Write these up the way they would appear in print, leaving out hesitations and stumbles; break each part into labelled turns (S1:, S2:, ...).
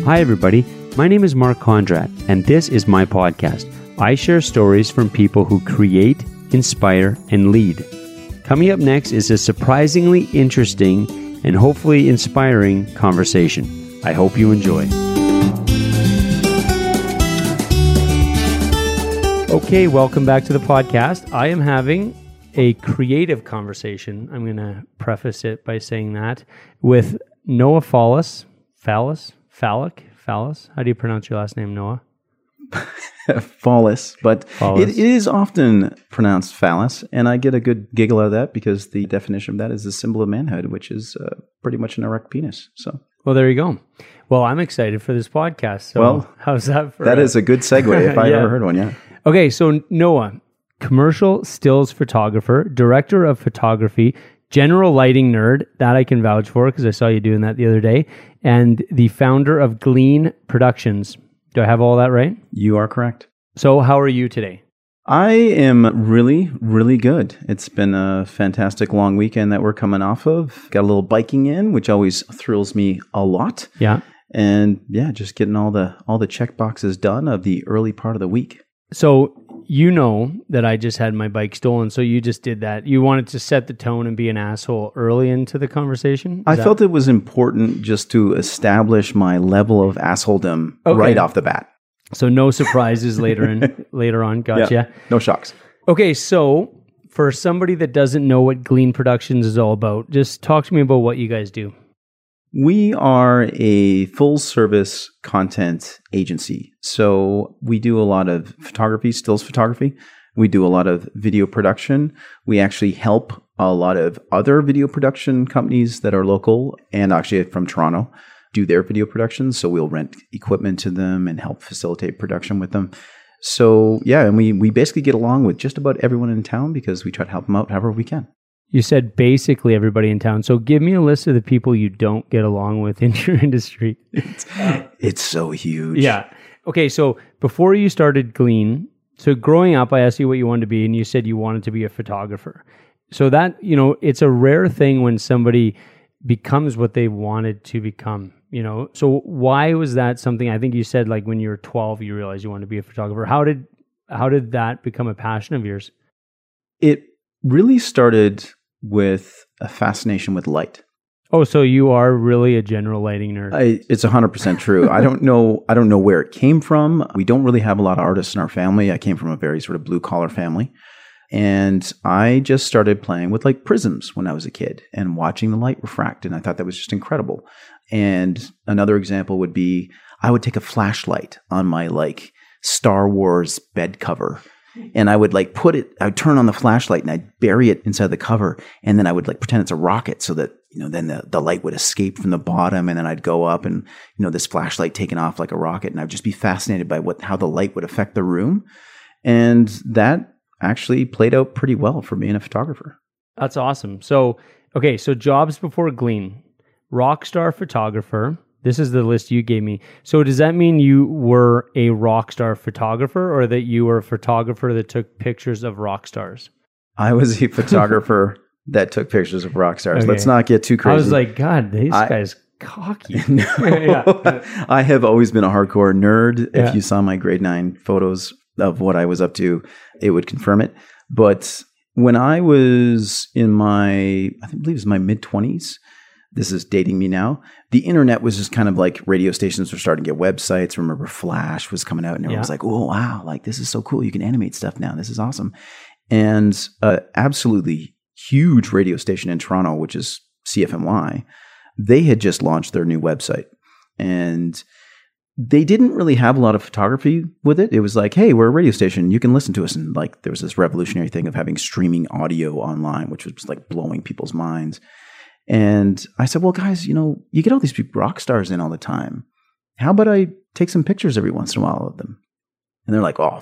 S1: Hi, everybody. My name is Mark Condrad, and this is my podcast. I share stories from people who create, inspire, and lead. Coming up next is a surprisingly interesting and hopefully inspiring conversation. I hope you enjoy. Okay, welcome back to the podcast. I am having a creative conversation. I'm going to preface it by saying that with Noah Fallis. Fallis? How do you pronounce your last name, Noah?
S2: Fallis, but it is often pronounced phallus, and I get a good giggle out of that because the definition of that is the symbol of manhood, which is pretty much an erect penis. So,
S1: well, there you go. Well, I'm excited for this podcast. So
S2: well,
S1: how's that for
S2: that is a good segue if I ever heard one, yeah.
S1: Okay, so Noah, commercial stills photographer, director of photography, general lighting nerd, that I can vouch for because I saw you doing that the other day, and the founder of Glean Productions. Do I have all that right?
S2: You are correct.
S1: So how are you today?
S2: I am really, really good. It's been a fantastic long weekend that we're coming off of. Got a little biking in, which always thrills me a lot.
S1: Yeah.
S2: And yeah, just getting all the check boxes done of the early part of the week.
S1: So you know that I just had my bike stolen, so you just did that. You wanted to set the tone and be an asshole early into the conversation?
S2: I felt it was important just to establish my level of assholedom right off the bat.
S1: So no surprises later on. Gotcha.
S2: Yeah, no shocks.
S1: Okay, so for somebody that doesn't know what Glean Productions is all about, just talk to me about what you guys do.
S2: We are a full-service content agency. So we do a lot of photography, stills photography. We do a lot of video production. We actually help a lot of other video production companies that are local and actually from Toronto do their video productions. So we'll rent equipment to them and help facilitate production with them. So yeah, and we basically get along with just about everyone in town because we try to help them out however we can.
S1: You said basically everybody in town. So give me a list of the people you don't get along with in your industry.
S2: It's so huge.
S1: Yeah. Okay, so before you started Glean, so growing up, I asked you what you wanted to be, and you said you wanted to be a photographer. So that, it's a rare thing when somebody becomes what they wanted to become, So why was that something? I think you said like when you were 12, you realized you wanted to be a photographer. How did that become a passion of yours?
S2: It really started with a fascination with light.
S1: Oh, so you are really a general lighting nerd.
S2: It's 100% true. I don't know where it came from. We don't really have a lot of artists in our family. I came from a very sort of blue collar family. And I just started playing with like prisms when I was a kid and watching the light refract. And I thought that was just incredible. And another example would be I would take a flashlight on my like Star Wars bed cover. And I would like I would turn on the flashlight and I'd bury it inside the cover. And then I would like pretend it's a rocket so that, then the light would escape from the bottom. And then I'd go up and, this flashlight taking off like a rocket. And I'd just be fascinated by how the light would affect the room. And that actually played out pretty well for being a photographer.
S1: That's awesome. So, okay. So jobs before Glean, rock star photographer. This is the list you gave me. So does that mean you were a rock star photographer or that you were a photographer that took pictures of rock stars?
S2: I was a photographer that took pictures of rock stars. Okay. Let's not get too crazy.
S1: I was like, God, these guys cocky.
S2: No. Yeah. I have always been a hardcore nerd. Yeah. If you saw my grade 9 photos of what I was up to, it would confirm it. But when I was in I believe it was my mid-20s, this is dating me now, the internet was just kind of like radio stations were starting to get websites. Remember Flash was coming out and everyone was like, oh, wow, like this is so cool. You can animate stuff now. This is awesome. And absolutely huge radio station in Toronto, which is CFMY, they had just launched their new website. And they didn't really have a lot of photography with it. It was like, hey, we're a radio station. You can listen to us. And like there was this revolutionary thing of having streaming audio online, which was like blowing people's minds. And I said, well, guys, you get all these big rock stars in all the time. How about I take some pictures every once in a while of them? And they're like, oh,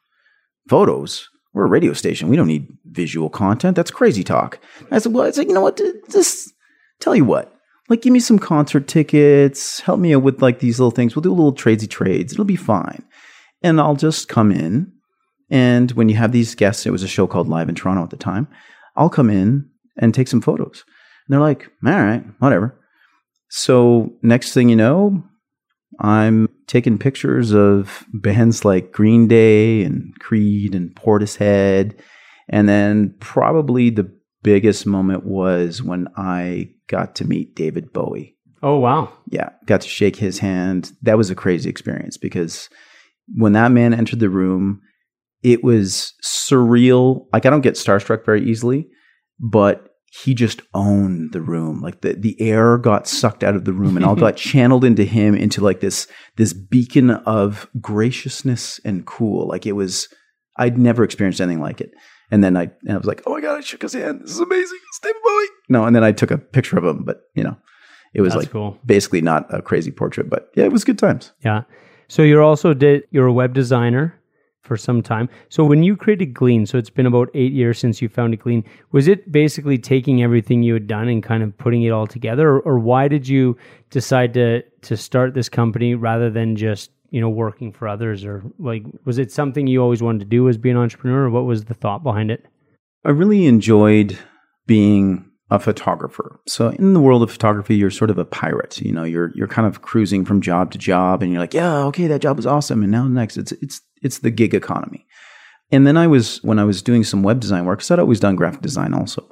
S2: photos? We're a radio station. We don't need visual content. That's crazy talk. I said, well, you know what? Just tell you what. Like, give me some concert tickets. Help me out with like these little things. We'll do a little tradesy trades. It'll be fine. And I'll just come in. And when you have these guests, it was a show called Live in Toronto at the time. I'll come in and take some photos. And they're like, all right, whatever. So next thing you know, I'm taking pictures of bands like Green Day and Creed and Portishead. And then probably the biggest moment was when I got to meet David Bowie.
S1: Oh, wow.
S2: Yeah, got to shake his hand. That was a crazy experience because when that man entered the room, it was surreal. Like, I don't get starstruck very easily, but he just owned the room. Like the air got sucked out of the room and all got channeled into him, into like this beacon of graciousness and cool. Like, it was, I'd never experienced anything like it. And then I was like, oh my God, I shook his hand. This is amazing. It's David Bowie. No, and then I took a picture of him, but it was That's like cool. Basically not a crazy portrait, but yeah, it was good times.
S1: Yeah. So you're a web designer for some time. So when you created Glean, so it's been about 8 years since you founded Glean, was it basically taking everything you had done and kind of putting it all together? Or why did you decide to start this company rather than just, working for others? Or like, was it something you always wanted to do as being an entrepreneur, or what was the thought behind it?
S2: I really enjoyed being a photographer. So in the world of photography, you're sort of a pirate. You're kind of cruising from job to job, and you're like, yeah, okay, that job was awesome, and now next, it's the gig economy. And then when I was doing some web design work, because I'd always done graphic design also,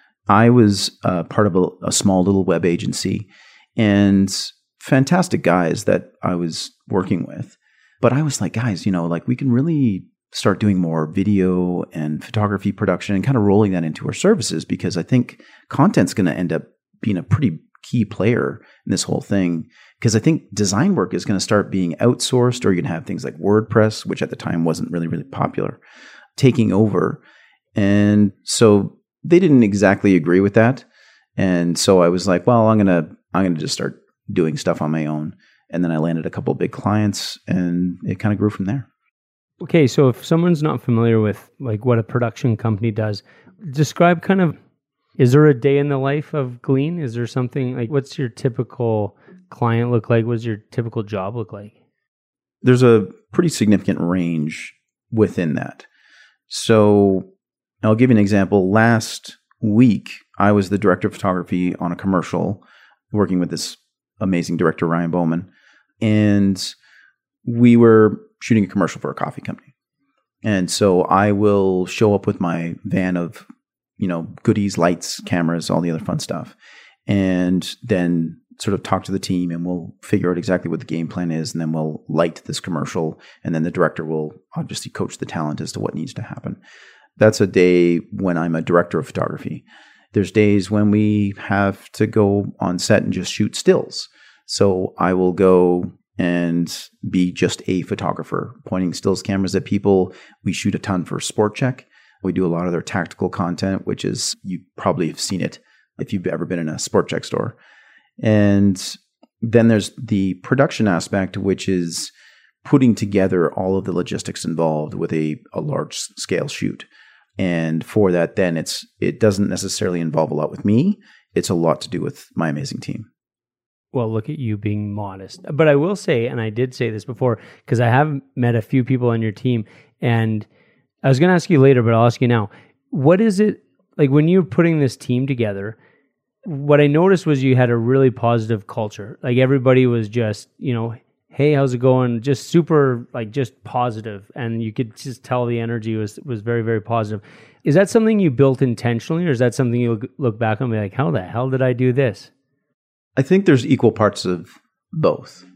S2: I was part of a small little web agency, and fantastic guys that I was working with. But I was like, guys, like, we can really start doing more video and photography production and kind of rolling that into our services, because I think content's going to end up being a pretty key player in this whole thing. Because I think design work is going to start being outsourced, or you're going to have things like WordPress, which at the time wasn't really, really popular, taking over. And so they didn't exactly agree with that. And so I was like, well, I'm going to just start doing stuff on my own. And then I landed a couple of big clients, and it kind of grew from there.
S1: Okay, so if someone's not familiar with like what a production company does, describe kind of, is there a day in the life of Glean? Is there something like, what's your typical client look like? What's your typical job look like?
S2: There's a pretty significant range within that. So I'll give you an example. Last week, I was the director of photography on a commercial working with this amazing director, Ryan Bowman. And we were shooting a commercial for a coffee company. And so I will show up with my van of, goodies, lights, cameras, all the other fun stuff. And then sort of talk to the team, and we'll figure out exactly what the game plan is. And then we'll light this commercial. And then the director will obviously coach the talent as to what needs to happen. That's a day when I'm a director of photography. There's days when we have to go on set and just shoot stills. So I will go and be just a photographer, pointing stills cameras at people. We shoot a ton for Sport Check. We do a lot of their tactical content, which is, you probably have seen it if you've ever been in a Sport Check store. And then there's the production aspect, which is putting together all of the logistics involved with a large scale shoot. And for that, then it doesn't necessarily involve a lot with me. It's a lot to do with my amazing team.
S1: Well, look at you being modest. But I will say, and I did say this before, because I have met a few people on your team, and I was going to ask you later, but I'll ask you now. What is it, like when you're putting this team together, what I noticed was you had a really positive culture. Like everybody was just, hey, how's it going? Just super, like just positive. And you could just tell the energy was very, very positive. Is that something you built intentionally, or is that something you look back and be like, how the hell did I do this?
S2: I think there's equal parts of both.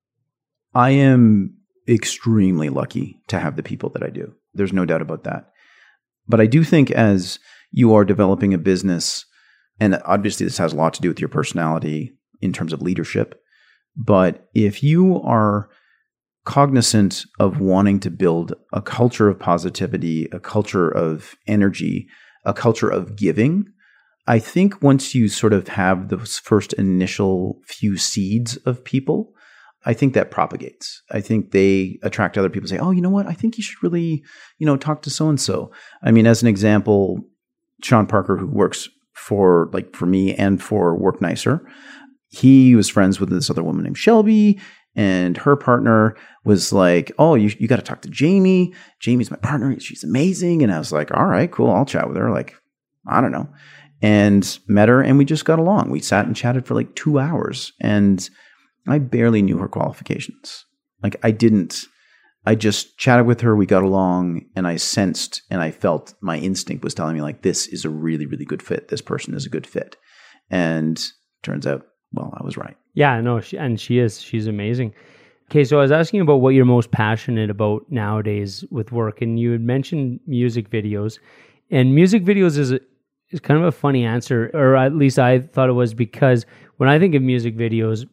S2: I am extremely lucky to have the people that I do. There's no doubt about that. But I do think as you are developing a business, and obviously this has a lot to do with your personality in terms of leadership, but if you are cognizant of wanting to build a culture of positivity, a culture of energy, a culture of giving, I think once you sort of have those first initial few seeds of people, I think that propagates. I think they attract other people, say, oh, you know what? I think you should really, talk to so-and-so. I mean, as an example, Sean Parker, who works for me and for Work Nicer, he was friends with this other woman named Shelby, and her partner was like, oh, you got to talk to Jamie. Jamie's my partner. She's amazing. And I was like, all right, cool. I'll chat with her. Like, I don't know. And met her, and we just got along. We sat and chatted for like 2 hours. And I barely knew her qualifications. Like I just chatted with her, we got along, and I sensed and I felt my instinct was telling me like, this is a really, really good fit. This person is a good fit. And turns out, well, I was right.
S1: Yeah, no, she's amazing. Okay, so I was asking about what you're most passionate about nowadays with work, and you had mentioned music videos. And music videos is kind of a funny answer, or at least I thought it was, because when I think of music videos,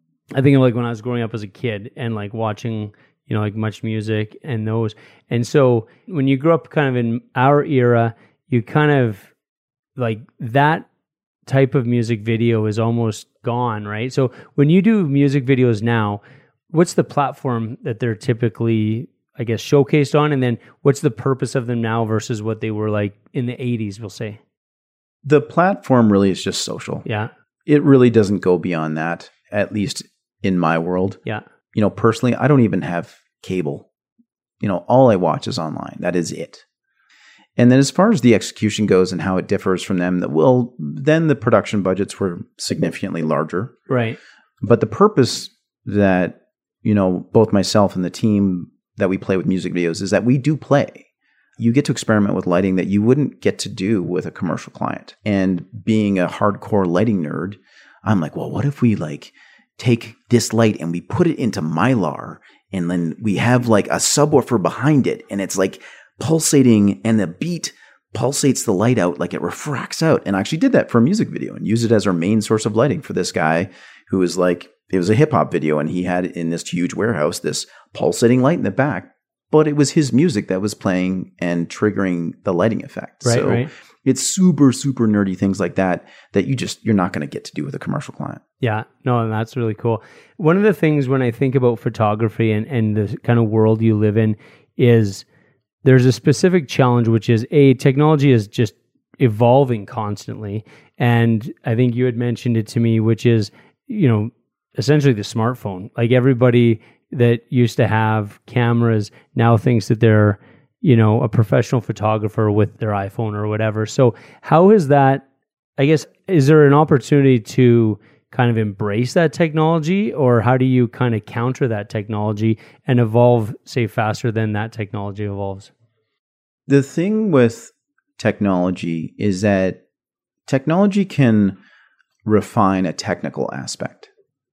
S1: I think of like when I was growing up as a kid and like watching, like Much Music and those. And so when you grew up kind of in our era, you kind of like that type of music video is almost gone, right? So when you do music videos now, what's the platform that they're typically, I guess, showcased on? And then what's the purpose of them now versus what they were like in the 80s, we'll say?
S2: The platform really is just social.
S1: Yeah.
S2: It really doesn't go beyond that, at least in my world.
S1: Yeah.
S2: Personally, I don't even have cable. All I watch is online. That is it. And then as far as the execution goes and how it differs from them, then the production budgets were significantly larger.
S1: Right.
S2: But the purpose that, both myself and the team that we play with music videos is that we do play. You get to experiment with lighting that you wouldn't get to do with a commercial client. And being a hardcore lighting nerd, I'm like, well, what if we like take this light and we put it into Mylar and then we have like a subwoofer behind it and it's like pulsating and the beat pulsates the light out, like it refracts out. And I actually did that for a music video and used it as our main source of lighting for this guy who was like, it was a hip hop video and he had in this huge warehouse, this pulsating light in the back, but it was his music that was playing and triggering the lighting effect.
S1: Right, right.
S2: It's super, super nerdy things like that you're not going to get to do with a commercial client.
S1: Yeah, no, and that's really cool. One of the things when I think about photography and the kind of world you live in is there's a specific challenge, which is technology is just evolving constantly. And I think you had mentioned it to me, which is, essentially the smartphone. Like everybody that used to have cameras now thinks that they're, a professional photographer with their iPhone or whatever. So how is that, I guess, is there an opportunity to kind of embrace that technology, or how do you kind of counter that technology and evolve, say, faster than that technology evolves?
S2: The thing with technology is that technology can refine a technical aspect.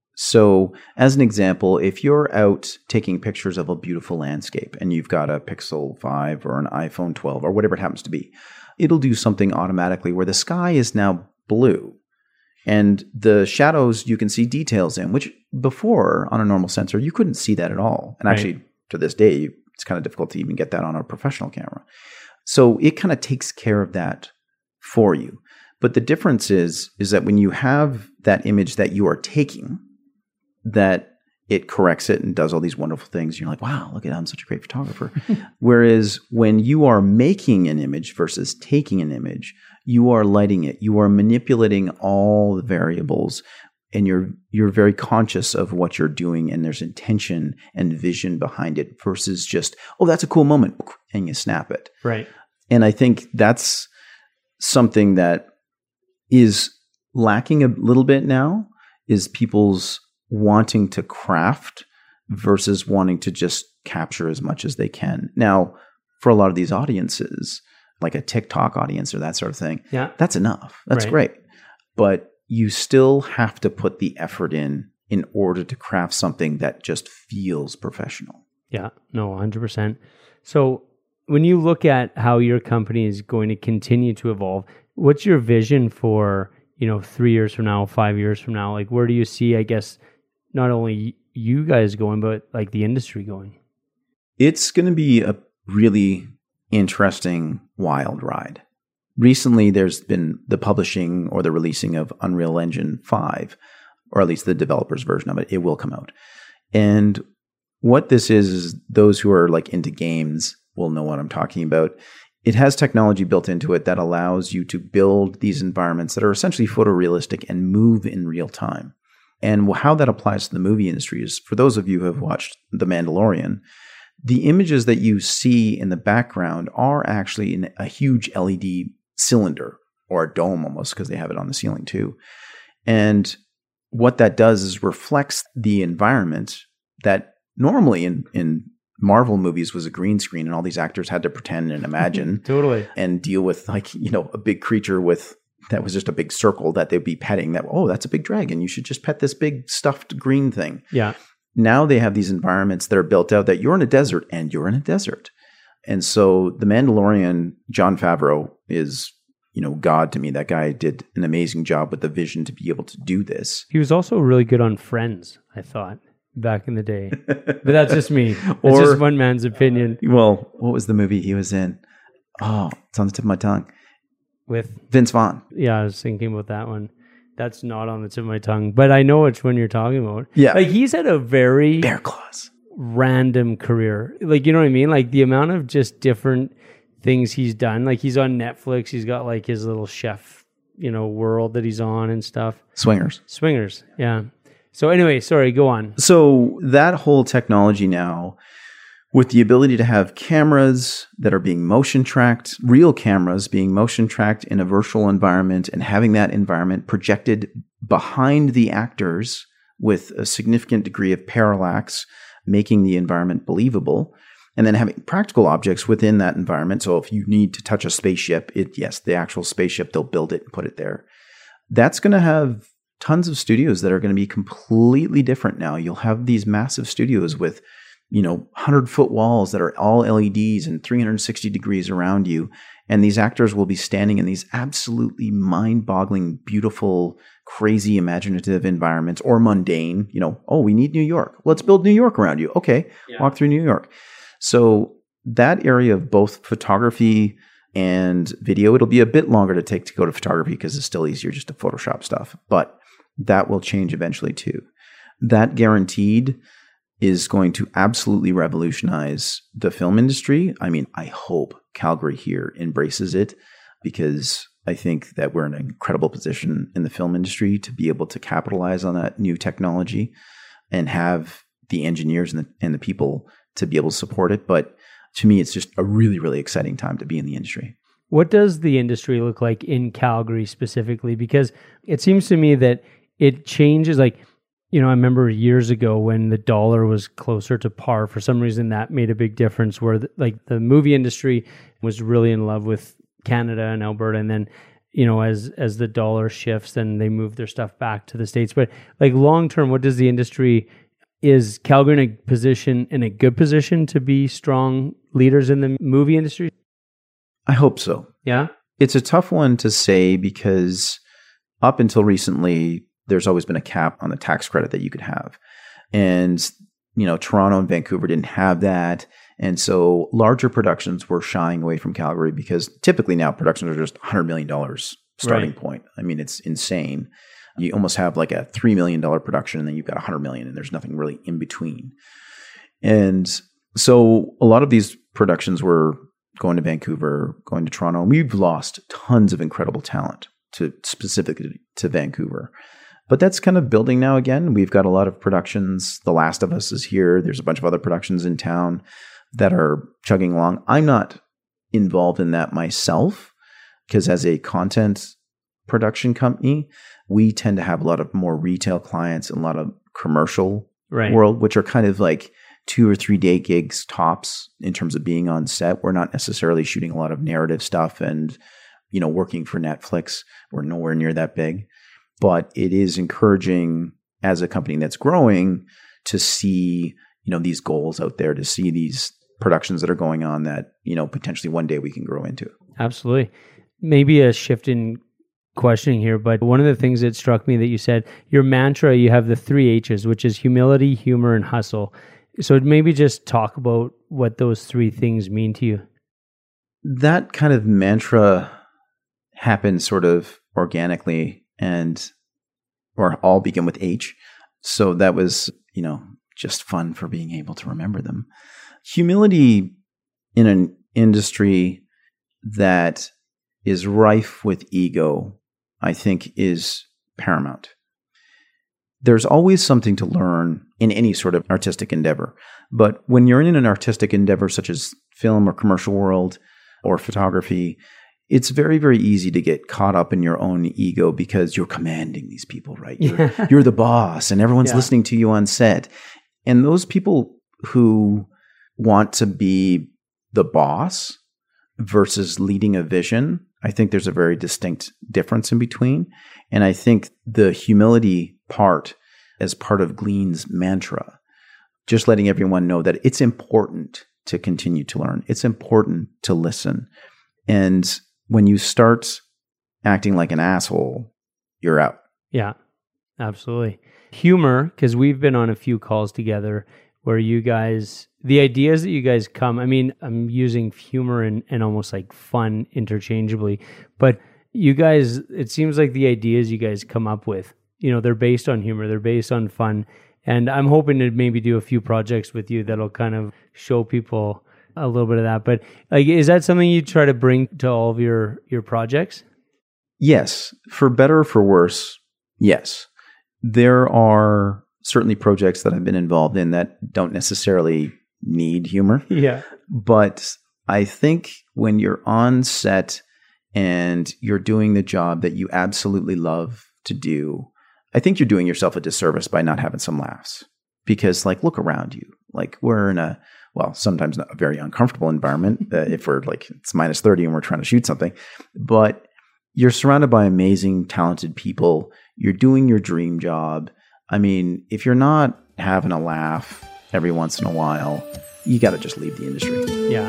S2: So as an example, if you're out taking pictures of a beautiful landscape and you've got a Pixel 5 or an iPhone 12 or whatever it happens to be, it'll do something automatically where the sky is now blue and the shadows you can see details in, which before on a normal sensor, you couldn't see that at all. And actually to this day, it's kind of difficult to even get that on a professional camera. So it kind of takes care of that for you. But the difference is that when you have that image that you are taking, that it corrects it and does all these wonderful things. You're like, wow, look at I'm such a great photographer. Whereas when you are making an image versus taking an image, you are lighting it. You are manipulating all the variables and you're very conscious of what you're doing and there's intention and vision behind it versus just, oh, that's a cool moment and you snap it.
S1: Right.
S2: And I think that's something that is lacking a little bit now is people's wanting to craft versus wanting to just capture as much as they can. Now, for a lot of these audiences, like a TikTok audience or that sort of thing, that's enough. That's great. But you still have to put the effort in order to craft something that just feels professional.
S1: Yeah, no, 100%. So when you look at how your company is going to continue to evolve, what's your vision for, 3 years from now, 5 years from now? Like, where do you see, I guess, not only you guys going, but like the industry going?
S2: It's going to be a really interesting, wild ride. Recently, there's been the publishing or the releasing of Unreal Engine 5, or at least the developer's version of it. It will come out. And what this is those who are like into games will know what I'm talking about. It has technology built into it that allows you to build these environments that are essentially photorealistic and move in real time. And how that applies to the movie industry is, for those of you who have watched The Mandalorian, the images that you see in the background are actually in a huge LED cylinder or a dome almost, because they have it on the ceiling too. And what that does is reflects the environment that normally in Marvel movies was a green screen, and all these actors had to pretend and imagine
S1: totally
S2: and deal with like, a big creature that was just a big circle that they'd be petting that, oh, that's a big dragon. You should just pet this big stuffed green thing.
S1: Yeah.
S2: Now they have these environments that are built out that you're in a desert and you're in a desert. And so The Mandalorian, Jon Favreau is, God to me. That guy did an amazing job with the vision to be able to do this.
S1: He was also really good on Friends, I thought, back in the day. But that's just me. It's just one man's opinion.
S2: Well, what was the movie he was in? Oh, it's on the tip of my tongue.
S1: With
S2: Vince Vaughn.
S1: Yeah, I was thinking about that one. That's not on the tip of my tongue, but I know which one you're talking about.
S2: Yeah.
S1: Like he's had a very
S2: Bear Claws.
S1: Random career. Like, you know what I mean? Like the amount of just different things he's done. Like he's on Netflix. He's got like his little chef, world that he's on and stuff. Swingers. Yeah. So anyway, sorry, go on.
S2: So that whole technology now, with the ability to have cameras that are being motion tracked, real cameras being motion tracked in a virtual environment and having that environment projected behind the actors with a significant degree of parallax, making the environment believable, and then having practical objects within that environment. So if you need to touch a spaceship, the actual spaceship, they'll build it and put it there. That's going to have tons of studios that are going to be completely different now. You'll have these massive studios with 100-foot walls that are all LEDs and 360 degrees around you. And these actors will be standing in these absolutely mind-boggling, beautiful, crazy, imaginative environments, or mundane. We need New York. Let's build New York around you. Okay, yeah. Walk through New York. So that area of both photography and video, it'll be a bit longer to go to photography because it's still easier just to Photoshop stuff. But that will change eventually too. That guaranteed is going to absolutely revolutionize the film industry. I mean, I hope Calgary here embraces it, because I think that we're in an incredible position in the film industry to be able to capitalize on that new technology and have the engineers and the people to be able to support it. But to me, it's just a really, really exciting time to be in the industry.
S1: What does the industry look like in Calgary specifically? Because it seems to me that it changes. Like, I remember years ago when the dollar was closer to par, for some reason that made a big difference, where the movie industry was really in love with Canada and Alberta. And then, as the dollar shifts, then they move their stuff back to the States. But like long term, what does the industry, is Calgary in a good position to be strong leaders in the movie industry?
S2: I hope so.
S1: Yeah.
S2: It's a tough one to say because up until recently, there's always been a cap on the tax credit that you could have. And, Toronto and Vancouver didn't have that. And so larger productions were shying away from Calgary because typically now productions are just $100 million starting point. I mean, it's insane. You almost have like a $3 million production and then you've got $100 million and there's nothing really in between. And so a lot of these productions were going to Vancouver, going to Toronto, and we've lost tons of incredible talent specifically to Vancouver. But that's kind of building now again. We've got a lot of productions. The Last of Us is here. There's a bunch of other productions in town that are chugging along. I'm not involved in that myself because as a content production company, we tend to have a lot of more retail clients and a lot of commercial world, which are kind of like 2 or 3 day gigs tops in terms of being on set. We're not necessarily shooting a lot of narrative stuff and, working for Netflix. We're nowhere near that big. But it is encouraging as a company that's growing to see, these goals out there, to see these productions that are going on that, potentially one day we can grow into.
S1: Absolutely. Maybe a shift in questioning here, but one of the things that struck me that you said, your mantra, you have the 3 H's, which is humility, humor, and hustle. So maybe just talk about what those 3 things mean to you.
S2: That kind of mantra happened sort of organically or all begin with H. So that was, just fun for being able to remember them. Humility in an industry that is rife with ego, I think, is paramount. There's always something to learn in any sort of artistic endeavor. But when you're in an artistic endeavor such as film or commercial world or photography, it's very, very easy to get caught up in your own ego because you're commanding these people, right? You're the boss and everyone's listening to you on set. And those people who want to be the boss versus leading a vision, I think there's a very distinct difference in between. And I think the humility part, as part of Glean's mantra, just letting everyone know that it's important to continue to learn. It's important to listen. And when you start acting like an asshole, you're out.
S1: Yeah, absolutely. Humor, because we've been on a few calls together where you guys, the ideas that you guys come, I mean, I'm using humor and almost like fun interchangeably, but you guys, it seems like the ideas you guys come up with, they're based on humor, they're based on fun. And I'm hoping to maybe do a few projects with you that'll kind of show people a little bit of that. But like, is that something you try to bring to all of your projects?
S2: Yes. For better or for worse, yes. There are certainly projects that I've been involved in that don't necessarily need humor.
S1: Yeah.
S2: But I think when you're on set and you're doing the job that you absolutely love to do, I think you're doing yourself a disservice by not having some laughs. Because look around you. We're in a, sometimes a very uncomfortable environment if we're it's minus 30 and we're trying to shoot something. But you're surrounded by amazing, talented people. You're doing your dream job. I mean, if you're not having a laugh every once in a while, you got to just leave the industry.
S1: Yeah.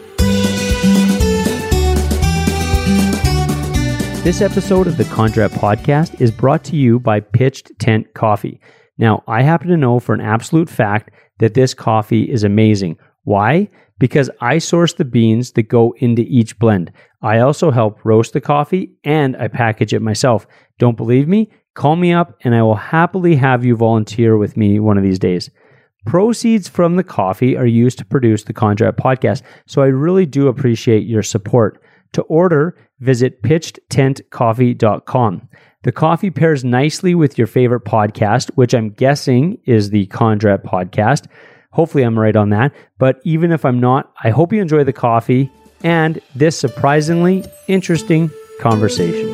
S1: This episode of the Condrat Podcast is brought to you by Pitched Tent Coffee. Now, I happen to know for an absolute fact that this coffee is amazing. Why? Because I source the beans that go into each blend. I also help roast the coffee and I package it myself. Don't believe me? Call me up and I will happily have you volunteer with me one of these days. Proceeds from the coffee are used to produce the Condrat Podcast, so I really do appreciate your support. To order, visit pitchedtentcoffee.com. The coffee pairs nicely with your favorite podcast, which I'm guessing is the Condrat Podcast. Hopefully I'm right on that. But even if I'm not, I hope you enjoy the coffee and this surprisingly interesting conversation.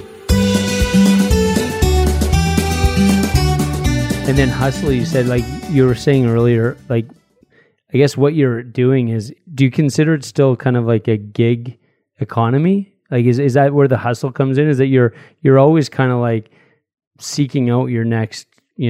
S1: And then hustle, you said, you were saying earlier, I guess what you're doing is, do you consider it still kind of like a gig economy? Is that where the hustle comes in? Is that you're always kind of seeking out your next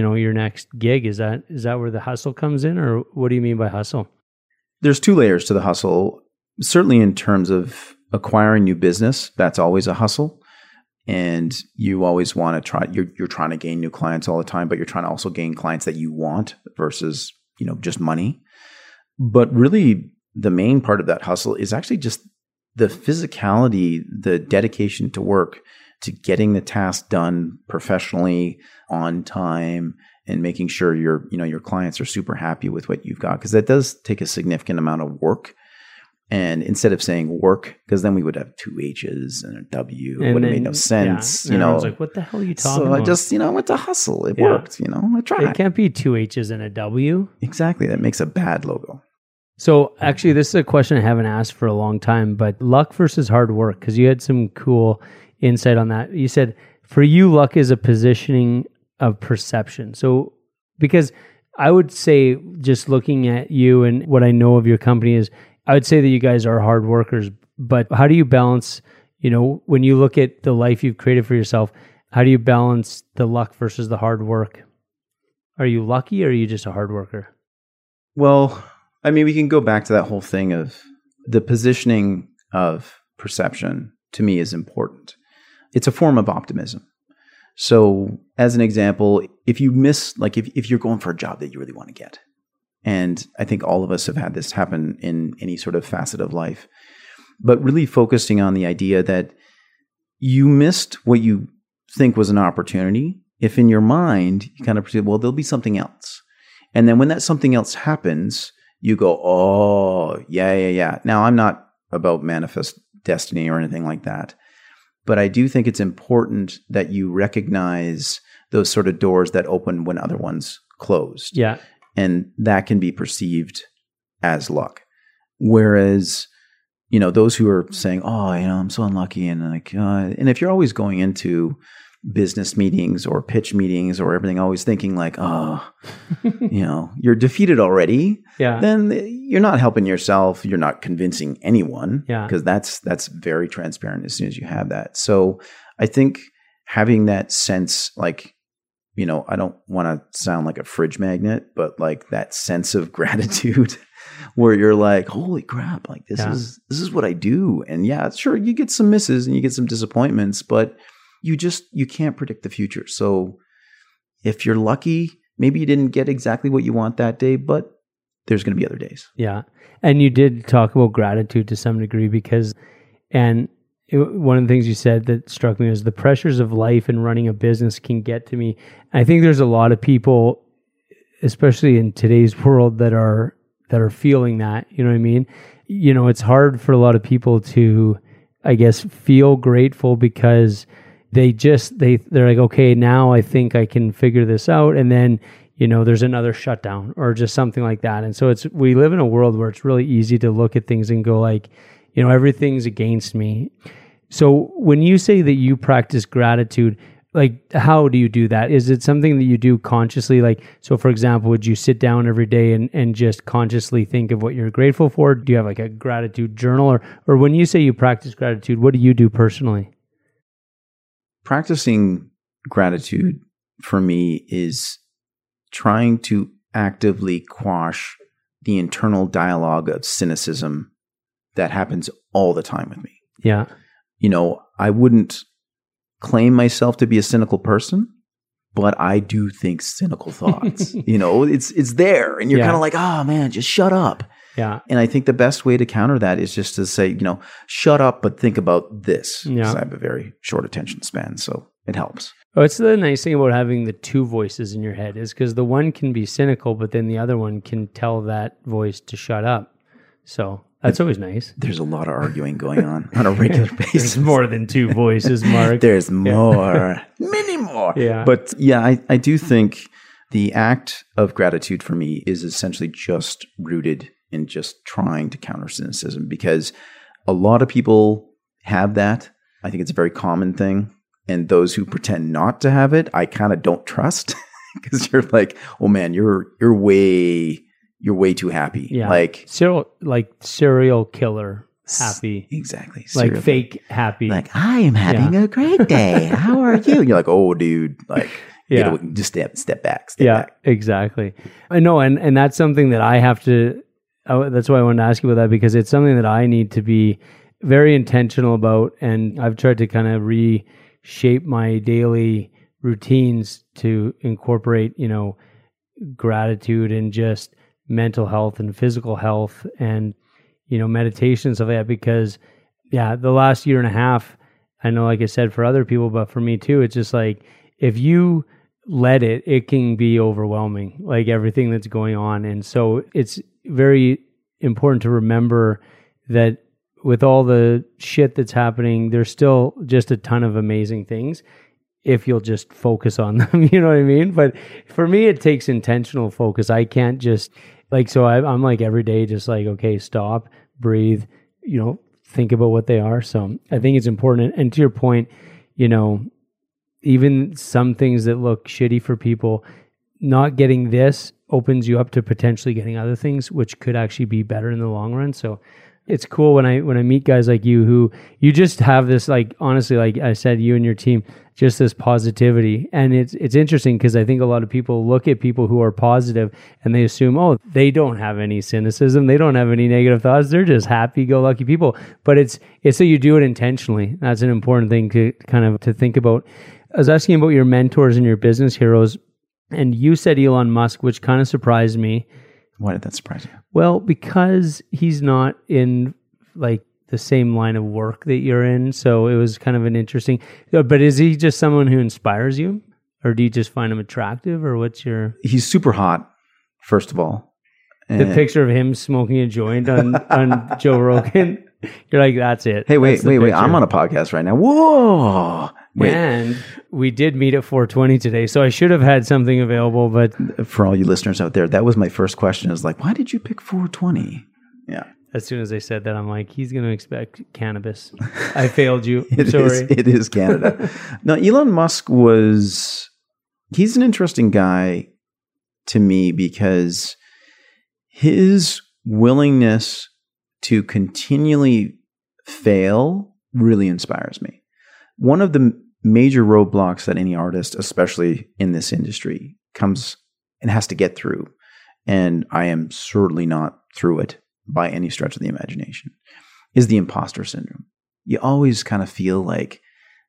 S1: gig? Is that where the hustle comes in, or what do you mean by hustle?
S2: There's two layers to the hustle. Certainly in terms of acquiring new business, that's always a hustle. And you always want to try, you're trying to gain new clients all the time, but you're trying to also gain clients that you want versus, just money. But really the main part of that hustle is actually just the physicality, the dedication to work, to getting the task done professionally on time and making sure your clients are super happy with what you've got. Because that does take a significant amount of work. And instead of saying work, because then we would have two H's and a W, it would have made no sense.
S1: I was like, what the hell are you talking about?
S2: So I just, it's a hustle. It worked, I tried.
S1: It can't be two H's and a W.
S2: Exactly. That makes a bad logo.
S1: So actually, this is a question I haven't asked for a long time, but luck versus hard work, because you had some cool insight on that. You said, for you, luck is a positioning of perception. So, because I would say, just looking at you and what I know of your company is, I would say that you guys are hard workers, but how do you balance, when you look at the life you've created for yourself, how do you balance the luck versus the hard work? Are you lucky or are you just a hard worker?
S2: Well, I mean, we can go back to that whole thing of the positioning of perception to me is important. It's a form of optimism. So as an example, if you miss, if you're going for a job that you really want to get, and I think all of us have had this happen in any sort of facet of life, but really focusing on the idea that you missed what you think was an opportunity. If in your mind, you kind of perceive, well, there'll be something else. And then when that something else happens, you go, oh, yeah. Now, I'm not about manifest destiny or anything like that, but I do think it's important that you recognize those sort of doors that open when other ones closed.
S1: Yeah.
S2: And that can be perceived as luck. Whereas those who are saying, oh, I'm so unlucky. And and if you're always going into business meetings or pitch meetings or everything, always thinking like, oh, you're defeated already, then you're not helping yourself. You're not convincing anyone, because that's very transparent as soon as you have that. So I think having that sense, like, I don't want to sound like a fridge magnet, but like that sense of gratitude where you're like, holy crap, like this is what I do. And sure, you get some misses and you get some disappointments, but you can't predict the future. So if you're lucky, maybe you didn't get exactly what you want that day, but there's going to be other days. Yeah.
S1: And you did talk about gratitude to some degree one of the things you said that struck me was the pressures of life and running a business can get to me. I think there's a lot of people, especially in today's world, that are feeling that, you know what I mean? It's hard for a lot of people to, I guess, feel grateful because they're like, okay, now I think I can figure this out. And then, there's another shutdown or just something like that. And so we live in a world where it's really easy to look at things and go like, everything's against me. So when you say that you practice gratitude, like, how do you do that? Is it something that you do consciously? Like, so for example, would you sit down every day and just consciously think of what you're grateful for? Do you have like a gratitude journal? Or when you say you practice gratitude, what do you do personally?
S2: Practicing gratitude for me is trying to actively quash the internal dialogue of cynicism that happens all the time with me.
S1: Yeah.
S2: I wouldn't claim myself to be a cynical person, but I do think cynical thoughts. It's there, and you're kind of like, oh man, just shut up.
S1: Yeah.
S2: And I think the best way to counter that is just to say, shut up, but think about this. Because I have a very short attention span, so it helps.
S1: Oh, it's the nice thing about having the two voices in your head is because the one can be cynical, but then the other one can tell that voice to shut up. So that's always nice.
S2: There's a lot of arguing going on a regular basis.
S1: There's more than two voices, Mark.
S2: There's more, many more.
S1: Yeah.
S2: But I do think the act of gratitude for me is essentially just rooted in just trying to counter cynicism, because a lot of people have that. I think it's a very common thing. And those who pretend not to have it, I kind of don't trust, because you're like, oh man, you're way too happy.
S1: Yeah.
S2: Like
S1: serial killer happy.
S2: Exactly.
S1: Like fake happy.
S2: Like, I am having a great day. How are you? And you're like, oh dude, like, just step back.
S1: Exactly. I know. And that's something that I have to, that's why I wanted to ask you about that, because it's something that I need to be very intentional about. And I've tried to kind of reshape my daily routines to incorporate, gratitude and just mental health and physical health and, meditation and stuff like that. Because the last year and a half, I know, like I said, for other people, but for me too, it's just like, if you let it can be overwhelming, like everything that's going on. And so it's very important to remember that with all the shit that's happening, there's still just a ton of amazing things if you'll just focus on them, you know what I mean? But for me, it takes intentional focus. I can't just I'm like every day just like, okay, stop, breathe, think about what they are. So I think it's important. And to your point, even some things that look shitty for people, not getting this opens you up to potentially getting other things, which could actually be better in the long run. So it's cool when I meet guys like you who you just have this, like, honestly, like I said, you and your team, just this positivity. And it's interesting because I think a lot of people look at people who are positive and they assume, oh, they don't have any cynicism, they don't have any negative thoughts, they're just happy-go-lucky people. But it's that you do it intentionally. That's an important thing to kind of to think about. I was asking about your mentors and your business heroes, and you said Elon Musk, which kind of surprised me.
S2: Why did that surprise you?
S1: Well, because he's not in like the same line of work that you're in. So it was kind of an interesting, but is he just someone who inspires you, or do you just find him attractive, or what's your...
S2: He's super hot, first of all.
S1: The picture of him smoking a joint on Joe Rogan, you're like, that's it.
S2: Hey, wait. I'm on a podcast right now. Whoa. Wait.
S1: And we did meet at 420 today, so I should have had something available. But
S2: for all you listeners out there, that was my first question. Is like, why did you pick 420? Yeah.
S1: As soon as I said that, I'm like, he's going to expect cannabis. I failed you. I'm sorry.
S2: It is Canada. Now, Elon Musk he's an interesting guy to me because his willingness to continually fail really inspires me. One of the major roadblocks that any artist, especially in this industry, comes and has to get through, and I am certainly not through it by any stretch of the imagination, is the imposter syndrome. You always kind of feel like,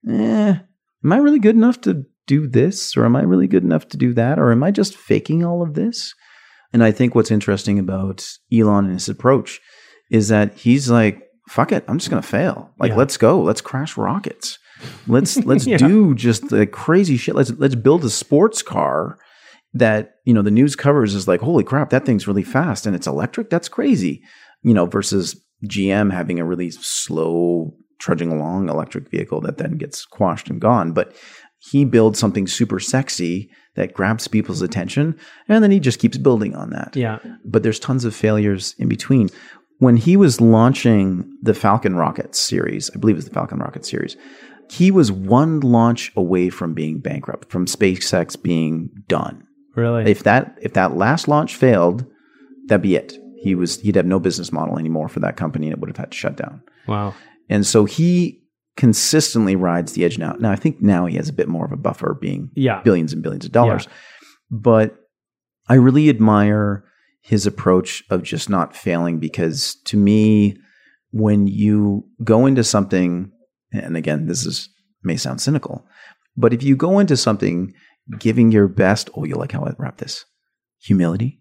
S2: am I really good enough to do this? Or am I really good enough to do that? Or am I just faking all of this? And I think what's interesting about Elon and his approach is that he's like, fuck it, I'm just going to fail. Like, let's go. Let's crash rockets. Let's do just the crazy shit. Let's build a sports car that, the news covers is like, holy crap, that thing's really fast and it's electric. That's crazy, versus GM having a really slow trudging along electric vehicle that then gets quashed and gone. But he builds something super sexy that grabs people's attention, and then he just keeps building on that.
S1: Yeah.
S2: But there's tons of failures in between. When he was launching the Falcon Rocket series, I believe it was the Falcon Rocket series, he was one launch away from being bankrupt, from SpaceX being done.
S1: Really?
S2: If that last launch failed, that'd be it. He'd have no business model anymore for that company, and it would have had to shut down.
S1: Wow.
S2: And so he consistently rides the edge now. Now, I think now he has a bit more of a buffer, being billions and billions of dollars. Yeah. But I really admire his approach of just not failing, because to me, when you go into something, and again, may sound cynical, but if you go into something giving your best, you like how I wrap this, humility,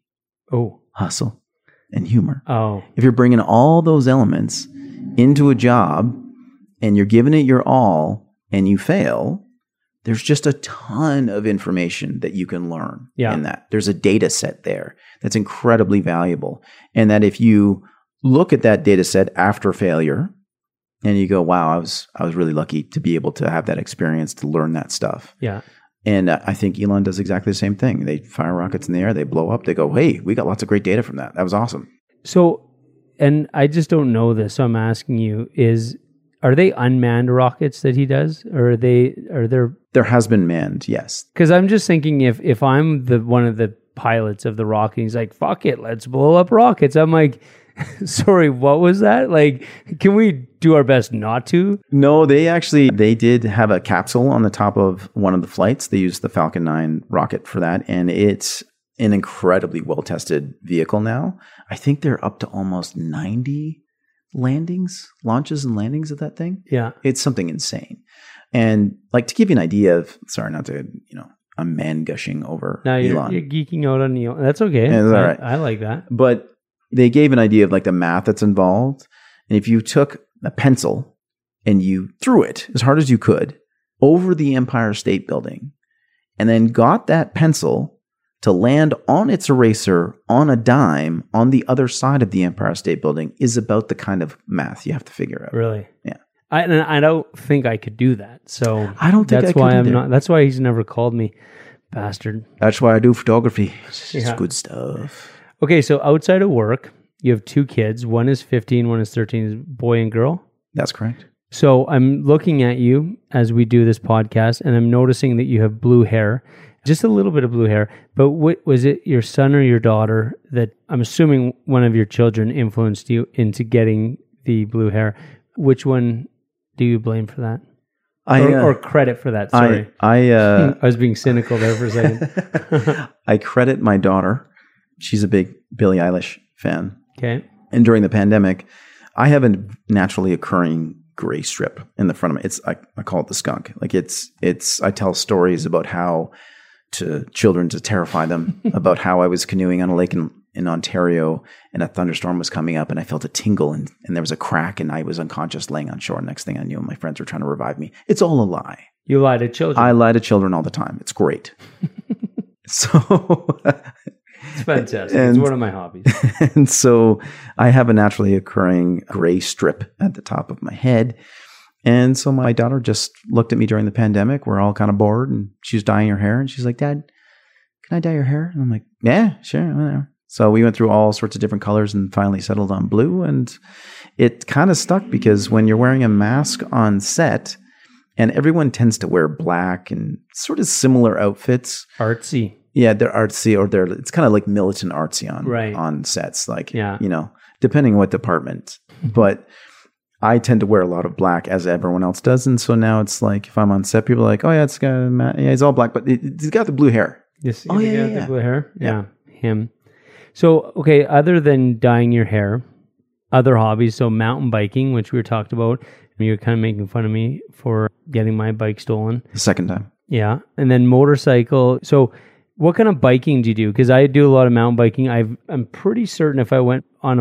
S2: hustle, and humor. If you're bringing all those elements into a job and you're giving it your all and you fail, there's just a ton of information that you can learn in that. There's a data set there that's incredibly valuable. And that if you look at that data set after failure and you go, wow, I was really lucky to be able to have that experience to learn that stuff.
S1: Yeah.
S2: And I think Elon does exactly the same thing. They fire rockets in the air, they blow up, they go, hey, we got lots of great data from that. That was awesome.
S1: So, and I just don't know this, so I'm asking you, are they unmanned rockets that he does? Or are there...
S2: There has been manned, yes.
S1: Because I'm just thinking if I'm one of the pilots of the rocket, he's like, fuck it, let's blow up rockets. I'm like, sorry, what was that? Like, can we do our best not to?
S2: No, they did have a capsule on the top of one of the flights. They used the Falcon 9 rocket for that. And it's an incredibly well-tested vehicle now. I think they're up to almost 90 launches and landings of that thing.
S1: Yeah.
S2: It's something insane. And like, to give you an idea of, sorry, not to, I'm man gushing over Elon.
S1: You're geeking out on Elon. That's okay.
S2: Yeah, that's all right.
S1: I like that.
S2: But they gave an idea of like the math that's involved. And if you took a pencil and you threw it as hard as you could over the Empire State Building and then got that pencil to land on its eraser on a dime on the other side of the Empire State Building, is about the kind of math you have to figure out.
S1: Really?
S2: Yeah.
S1: I don't think I could do that. So
S2: I don't think
S1: that's why I'm not. That's why he's never called me, bastard.
S2: That's why I do photography. It's good stuff.
S1: Okay, so outside of work, you have 2 kids. One is 15, one is 13, boy and girl.
S2: That's correct.
S1: So I'm looking at you as we do this podcast, and I'm noticing that you have blue hair, just a little bit of blue hair. But was it your son or your daughter that, I'm assuming one of your children influenced you into getting the blue hair? Which one do you blame for that? Or credit for that? Sorry. I was being cynical there for a second.
S2: I credit my daughter. She's a big Billie Eilish fan.
S1: Okay.
S2: And during the pandemic, I have a naturally occurring gray strip in the front of me. I call it the skunk. Like I tell stories about how to children to terrify them, about how I was canoeing on a lake in Ontario and a thunderstorm was coming up and I felt a tingle and there was a crack and I was unconscious laying on shore. Next thing I knew, my friends were trying to revive me. It's all a lie.
S1: You lie to children.
S2: I lie to children all the time. It's great. So
S1: it's fantastic. It's one of my hobbies.
S2: And so I have a naturally occurring gray strip at the top of my head. And so my daughter just looked at me during the pandemic. We're all kind of bored and she was dyeing her hair and she's like, Dad, can I dye your hair? And I'm like, yeah, sure, whatever. So we went through all sorts of different colors and finally settled on blue. And it kind of stuck because when you're wearing a mask on set, and everyone tends to wear black and sort of similar outfits.
S1: Artsy.
S2: Yeah, they're artsy, or it's kind of like militant artsy on sets, like, depending on what department. But I tend to wear a lot of black, as everyone else does. And so now it's like, if I'm on set, people are like, oh yeah, he's all black, but he's got the blue hair.
S1: Yes, the blue hair? Yeah, him. So, okay, other than dyeing your hair, other hobbies, so mountain biking, which we were talked about, you were kind of making fun of me for getting my bike stolen.
S2: The second time.
S1: Yeah. And then motorcycle. So what kind of biking do you do? Because I do a lot of mountain biking. I'm pretty certain if I went on a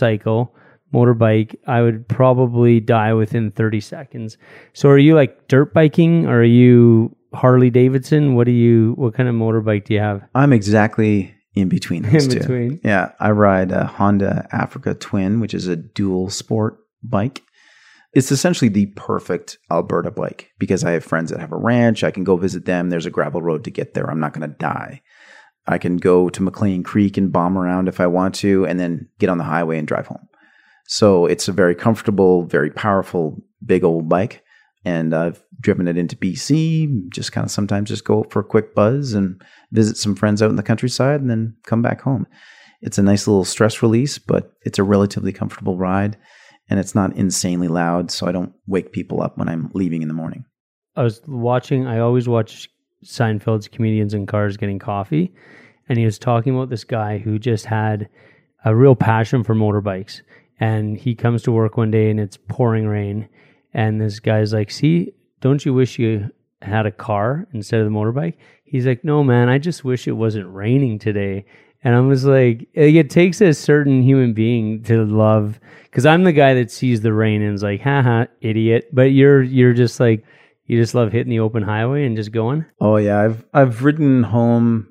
S1: motorbike, I would probably die within 30 seconds. So are you like dirt biking? Or are you Harley Davidson? What kind of motorbike do you have?
S2: I'm exactly in between those two.
S1: Between.
S2: Yeah. I ride a Honda Africa Twin, which is a dual sport bike. It's essentially the perfect Alberta bike because I have friends that have a ranch. I can go visit them. There's a gravel road to get there. I'm not going to die. I can go to McLean Creek and bomb around if I want to, and then get on the highway and drive home. So it's a very comfortable, very powerful, big old bike. And I've driven it into BC, just kind of sometimes just go for a quick buzz and visit some friends out in the countryside and then come back home. It's a nice little stress release, but it's a relatively comfortable ride. And it's not insanely loud, so I don't wake people up when I'm leaving in the morning.
S1: I always watch Seinfeld's Comedians in Cars Getting Coffee, and he was talking about this guy who just had a real passion for motorbikes. And he comes to work one day and it's pouring rain. And this guy's like, see, don't you wish you had a car instead of the motorbike? He's like, no, man, I just wish it wasn't raining today. And I was like, it takes a certain human being to love, because I'm the guy that sees the rain and is like, haha, idiot. But you're just like, you just love hitting the open highway and just going.
S2: Oh yeah, I've ridden home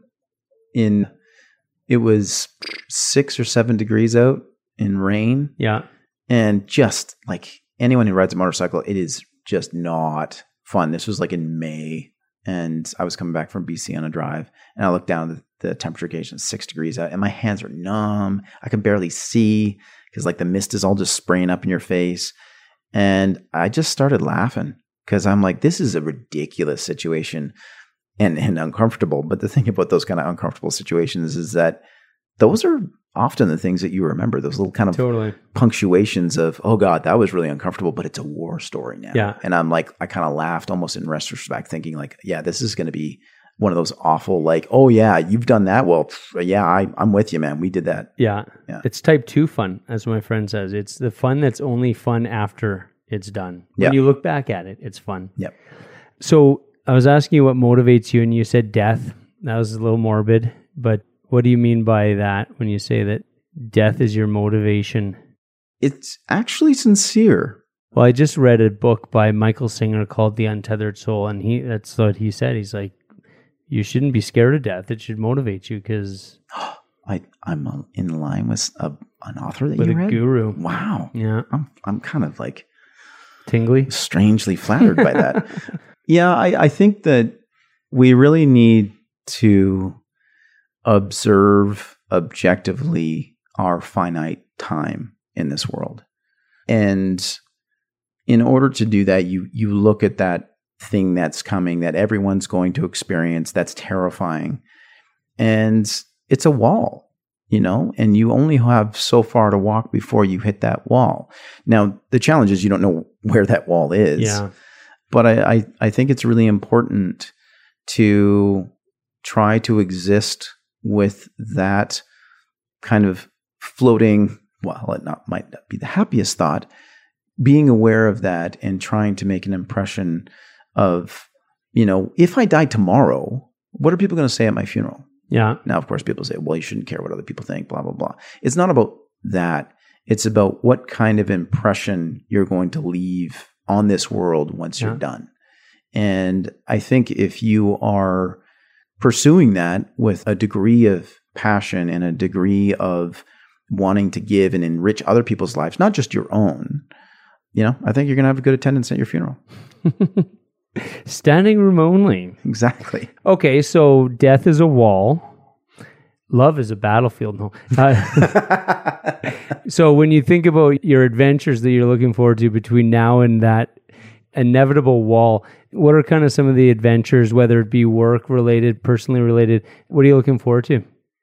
S2: it was 6 or 7 degrees out in rain.
S1: Yeah,
S2: and just like anyone who rides a motorcycle, it is just not fun. This was like in May, and I was coming back from BC on a drive, and I looked down at the temperature gauge is 6 degrees out, and my hands are numb. I can barely see because like the mist is all just spraying up in your face. And I just started laughing because I'm like, this is a ridiculous situation and uncomfortable. But the thing about those kind of uncomfortable situations is that those are often the things that you remember, those little kind of punctuations of, oh God, that was really uncomfortable, but it's a war story now.
S1: Yeah.
S2: And I'm like, I kind of laughed almost in retrospect thinking like, yeah, this is going to be one of those awful, like, oh yeah, you've done that. Well, yeah, I'm with you, man. We did that.
S1: Yeah. It's type 2 fun, as my friend says. It's the fun that's only fun after it's done. When you look back at it, it's fun.
S2: Yep.
S1: So I was asking you what motivates you, and you said death. That was a little morbid, but what do you mean by that when you say that death is your motivation?
S2: It's actually sincere.
S1: Well, I just read a book by Michael Singer called The Untethered Soul, and that's what he said. He's like, you shouldn't be scared of death. It should motivate you because...
S2: I'm in line with an author that
S1: you read?
S2: With a
S1: guru.
S2: Wow.
S1: Yeah.
S2: I'm kind of like...
S1: tingly?
S2: Strangely flattered by that. Yeah, I think that we really need to observe objectively our finite time in this world. And in order to do that, you look at that thing that's coming, that everyone's going to experience, that's terrifying. And it's a wall, and you only have so far to walk before you hit that wall. Now, the challenge is you don't know where that wall is.
S1: Yeah.
S2: But I think it's really important to try to exist with that kind of floating, well, it might not be the happiest thought, being aware of that and trying to make an impression of, if I die tomorrow, what are people going to say at my funeral?
S1: Yeah.
S2: Now, of course, people say, well, you shouldn't care what other people think, blah, blah, blah. It's not about that. It's about what kind of impression you're going to leave on this world once you're done. And I think if you are pursuing that with a degree of passion and a degree of wanting to give and enrich other people's lives, not just your own, I think you're going to have a good attendance at your funeral.
S1: Standing room only.
S2: Exactly.
S1: Okay, so death is a wall. love is a battlefield. No. So when you think about your adventures that you're looking forward to between now and that inevitable wall, what are kind of some of the adventures, whether it be work related, personally related? What are you looking forward to?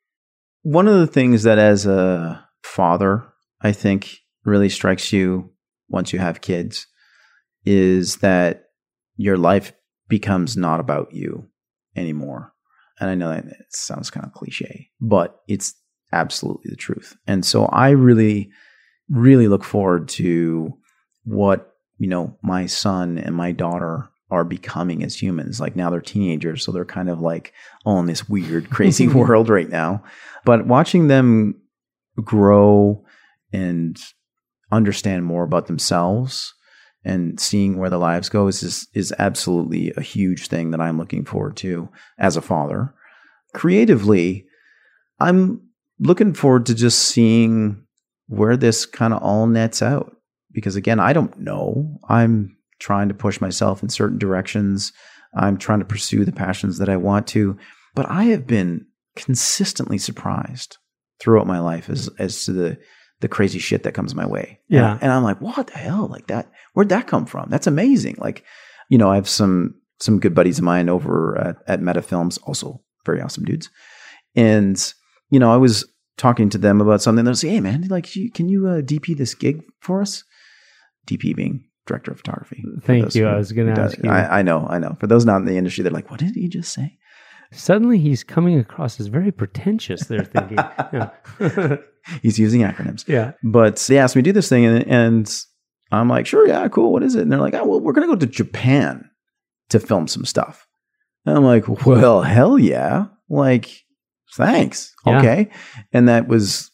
S2: One of the things that as a father, I think really strikes you once you have kids is that your life becomes not about you anymore. And I know that it sounds kind of cliche, but it's absolutely the truth. And so I really, really look forward to what, my son and my daughter are becoming as humans. Like now they're teenagers, so they're kind of like all in this weird, crazy world right now. But watching them grow and understand more about themselves and seeing where their lives go is absolutely a huge thing that I'm looking forward to as a father. Creatively, I'm looking forward to just seeing where this kind of all nets out. Because again, I don't know. I'm trying to push myself in certain directions. I'm trying to pursue the passions that I want to. But I have been consistently surprised throughout my life as to the crazy shit that comes my way.
S1: Yeah.
S2: And I'm like, what the hell? Like that, where'd that come from? That's amazing. Like, I have some good buddies of mine over at Meta Films, also very awesome dudes. And, I was talking to them about something. They'll say, hey man, like, can you DP this gig for us? DP being director of photography.
S1: Thank you. I was going to ask you.
S2: I know. For those not in the industry, they're like, what did he just say?
S1: Suddenly he's coming across as very pretentious, they're thinking. Yeah.
S2: He's using acronyms.
S1: Yeah.
S2: But they asked me to do this thing, and I'm like, sure, yeah, cool. What is it? And they're like, oh, well, we're going to go to Japan to film some stuff. And I'm like, well, hell yeah. Like, thanks.
S1: Yeah.
S2: Okay. And that was,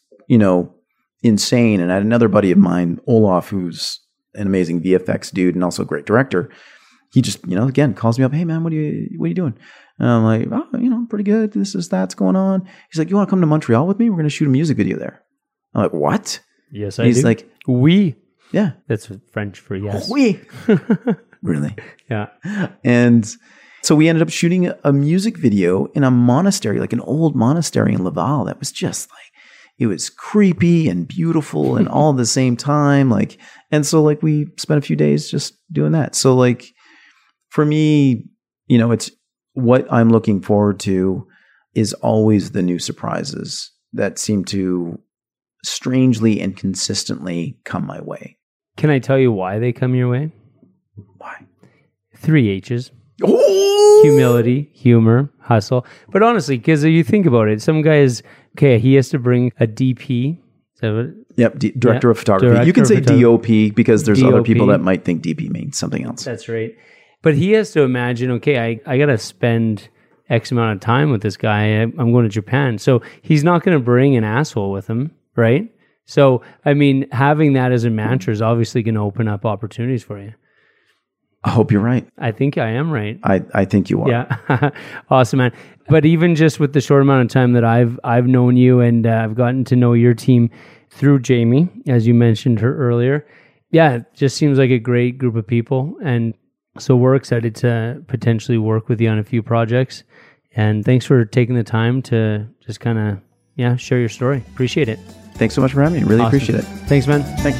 S2: insane. And I had another buddy of mine, Olaf, who's an amazing VFX dude and also a great director. He just, again, calls me up. Hey man, what are you doing? And I'm like, oh, pretty good. That's going on. He's like, you want to come to Montreal with me? We're going to shoot a music video there. I'm like, what?
S1: Yes, I do. He's
S2: like,
S1: oui.
S2: Yeah.
S1: That's French for yes.
S2: Oui. Really?
S1: Yeah.
S2: And so we ended up shooting a music video in a monastery, like an old monastery in Laval. That was just like, it was creepy and beautiful and all at the same time. And so we spent a few days just doing that. So for me, it's what I'm looking forward to is always the new surprises that seem to strangely and consistently come my way.
S1: Can I tell you why they come your way?
S2: Why? 3 H's.
S1: Oh! Humility, humor, hustle. But honestly, because you think about it, some guys, he has to bring a DP. Is that what?
S2: Yep, director of photography. Director you can say DOP because there's other people that might think DP means something else.
S1: That's right. But he has to imagine, I got to spend X amount of time with this guy. I'm going to Japan. So he's not going to bring an asshole with him, right? So, having that as a mantra is obviously going to open up opportunities for you.
S2: I hope you're right.
S1: I think I am right.
S2: I think you are.
S1: Yeah. Awesome, man. But even just with the short amount of time that I've known you and I've gotten to know your team through Jamie, as you mentioned her earlier, yeah, it just seems like a great group of people. And so we're excited to potentially work with you on a few projects. And thanks for taking the time to just kind of, share your story. Appreciate it.
S2: Thanks so much for having me. Really appreciate it.
S1: Thanks, man.
S2: Thanks.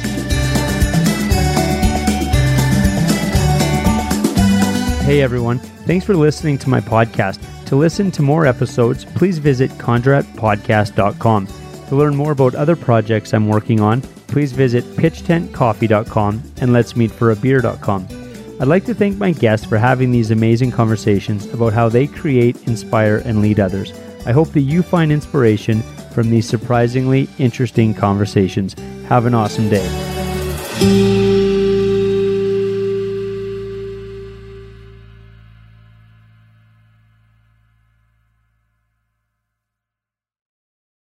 S1: Hey everyone, thanks for listening to my podcast. To listen to more episodes, please visit conjuratpodcast.com. To learn more about other projects I'm working on, please visit pitchtentcoffee.com and letsmeetforabeer.com. I'd like to thank my guests for having these amazing conversations about how they create, inspire, and lead others. I hope that you find inspiration from these surprisingly interesting conversations. Have an awesome day.